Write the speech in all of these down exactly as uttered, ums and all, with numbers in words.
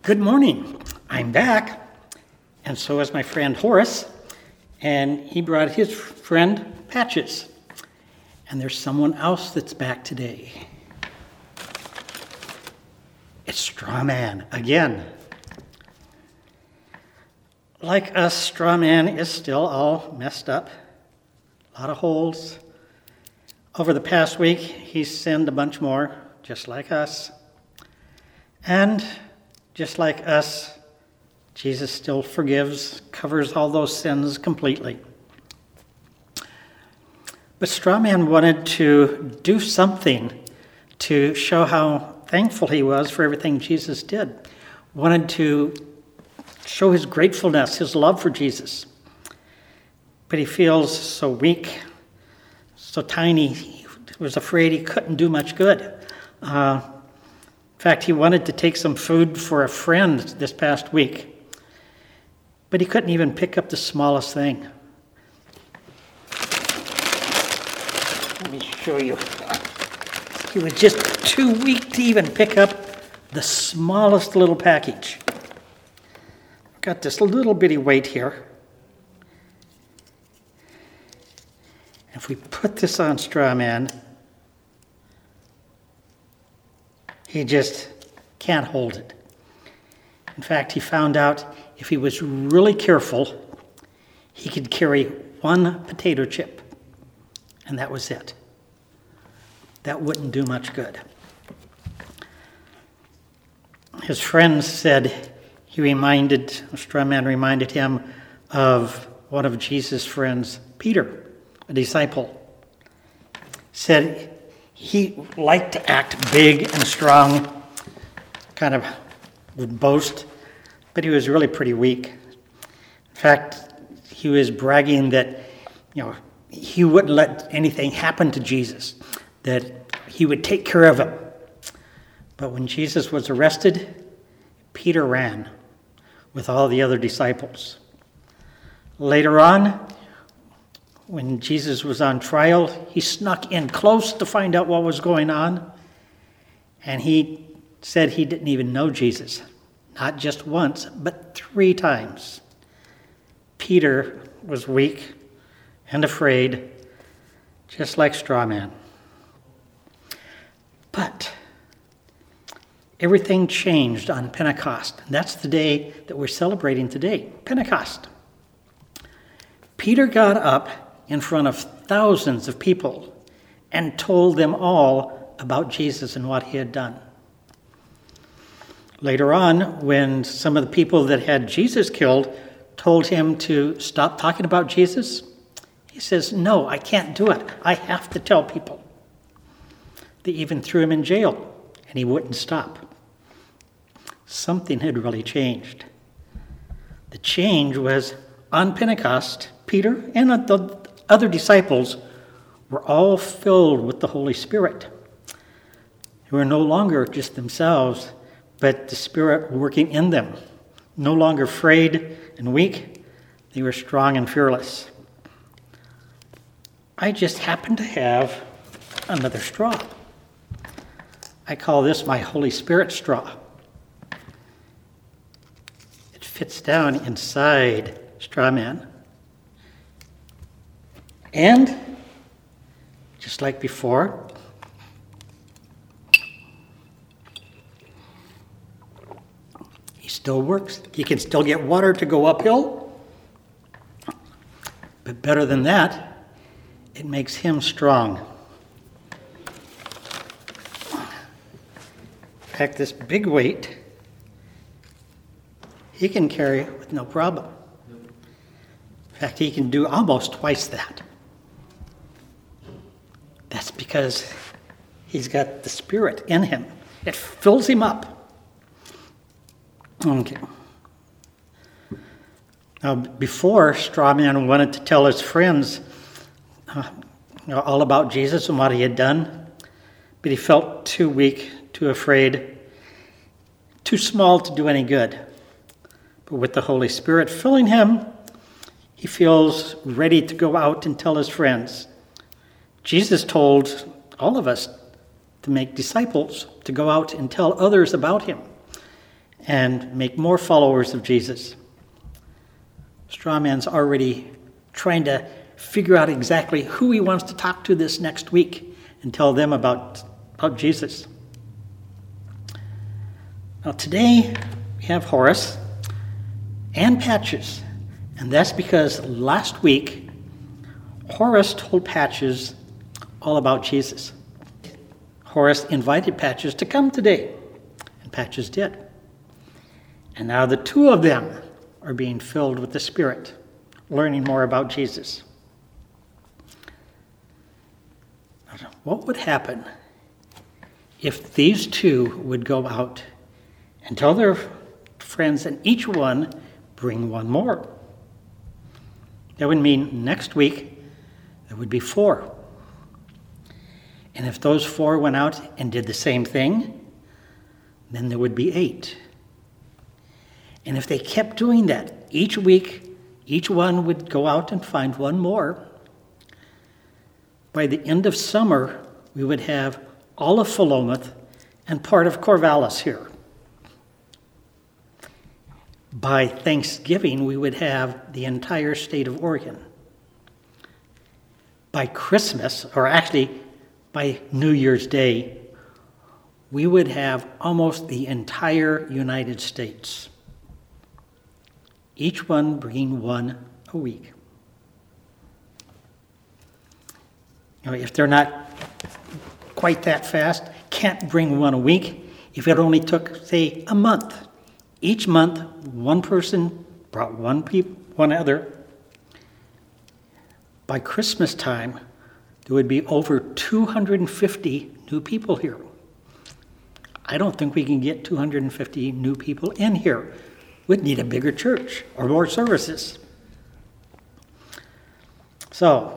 Good morning. I'm back, and so is my friend Horace, and he brought his friend Patches. And there's someone else that's back today. It's Strawman again. Like us, Strawman is still all messed up, a lot of holes. Over the past week, he's sinned a bunch more, just like us. And just like us, Jesus still forgives, covers all those sins completely. But Strawman wanted to do something to show how thankful he was for everything Jesus did. Wanted to show his gratefulness, his love for Jesus. But he feels so weak, so tiny, he was afraid he couldn't do much good. Uh, In fact, he wanted to take some food for a friend this past week, but he couldn't even pick up the smallest thing. Let me show you. He was just too weak to even pick up the smallest little package. I've got this little bitty weight here. If we put this on Strawman, he just can't hold it. In fact, he found out if he was really careful, he could carry one potato chip, and that was it. That wouldn't do much good. His friends said he reminded, Strawman reminded him of one of Jesus' friends, Peter, a disciple. Said he liked to act big and strong, kind of would boast, but he was really pretty weak. In fact, he was bragging that, you know, he wouldn't let anything happen to Jesus, that he would take care of him. But when Jesus was arrested, Peter ran with all the other disciples. Later on, when Jesus was on trial, he snuck in close to find out what was going on. And he said he didn't even know Jesus. Not just once, but three times. Peter was weak and afraid, just like Strawman. But everything changed on Pentecost. And that's the day that we're celebrating today, Pentecost. Peter got up in front of thousands of people and told them all about Jesus and what he had done. Later on, when some of the people that had Jesus killed told him to stop talking about Jesus, he says, "No, I can't do it. I have to tell people." They even threw him in jail, and he wouldn't stop. Something had really changed. The change was on Pentecost, Peter and the other disciples were all filled with the Holy Spirit. They were no longer just themselves, but the Spirit working in them. No longer afraid and weak, they were strong and fearless. I just happen to have another straw. I call this my Holy Spirit straw. It fits down inside Strawman. And, just like before, he still works. He can still get water to go uphill. But better than that, it makes him strong. In fact, this big weight, he can carry with no problem. In fact, he can do almost twice that. That's because he's got the Spirit in him. It fills him up. Okay. Now, before, Strawman wanted to tell his friends uh, you know, all about Jesus and what he had done, but he felt too weak, too afraid, too small to do any good. But with the Holy Spirit filling him, he feels ready to go out and tell his friends. Jesus told all of us to make disciples, to go out and tell others about him. and make more followers of Jesus. Strawman's already trying to figure out exactly who he wants to talk to this next week and tell them about, about Jesus. Now today we have Horace and Patches, and that's because last week Horace told Patches all about Jesus. Horace invited Patches to come today, and Patches did. And now the two of them are being filled with the Spirit, learning more about Jesus. What would happen if these two would go out and tell their friends and each one bring one more? That would mean next week there would be four. And if those four went out and did the same thing, then there would be eight. And if they kept doing that, each week, each one would go out and find one more. By the end of summer, we would have all of Philomath and part of Corvallis here. By Thanksgiving, we would have the entire state of Oregon. By Christmas, or actually by New Year's Day, we would have almost the entire United States. Each one bringing one a week. Now, if they're not quite that fast, can't bring one a week, if it only took, say, a month, each month one person brought one peop- one other, by Christmas time, there would be over two hundred fifty new people here. I don't think we can get two hundred fifty new people in here. We'd need a bigger church or more services. So,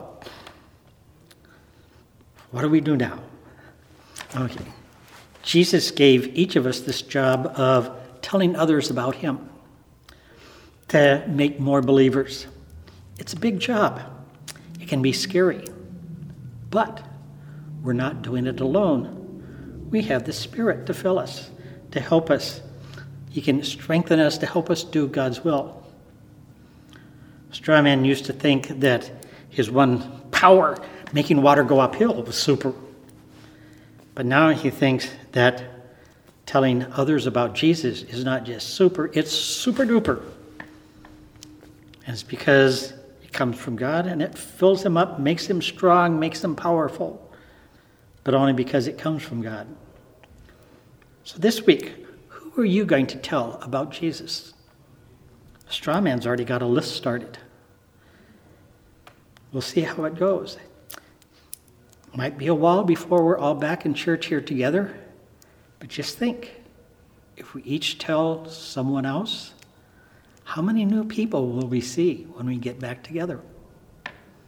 what do we do now? Okay. Jesus gave each of us this job of telling others about him to make more believers. It's a big job. It can be scary. But we're not doing it alone. We have the Spirit to fill us, to help us. He can strengthen us to help us do God's will. Strawman used to think that his one power, making water go uphill, was super. But now he thinks that telling others about Jesus is not just super, it's super duper. And it's because it comes from God and it fills him up, makes him strong, makes him powerful. But only because it comes from God. So this week, who are you going to tell about Jesus? Strawman's already got a list started. We'll see how it goes. Might be a while before we're all back in church here together, but just think, if we each tell someone else, how many new people will we see when we get back together?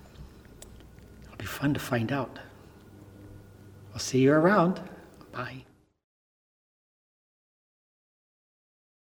It'll be fun to find out. I'll see you around. Bye.